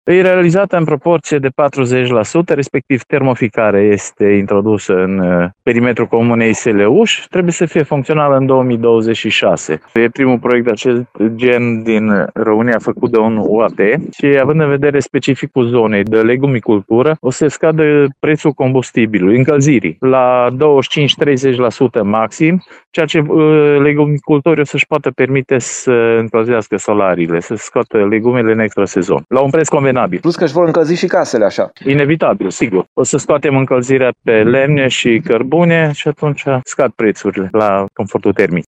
E realizată în proporție de 40%, respectiv termoficare este introdusă în perimetrul comunei Seleuș. Trebuie să fie funcțională în 2026. E primul proiect de acest gen din România făcut de un UAT și având în vedere specificul zonei de legumicultură, o să scadă prețul combustibilului, încălzirii, la 25-30% maxim, ceea ce legumicultorii o să-și poată permite să încălzească salariile, să scoată legumele în extrasezon, la un preț convenabil. Plus că își vor încălzi și casele așa. Inevitabil, sigur. O să scoatem încălzirea pe lemne și cărbune și atunci scad prețurile la confortul termic.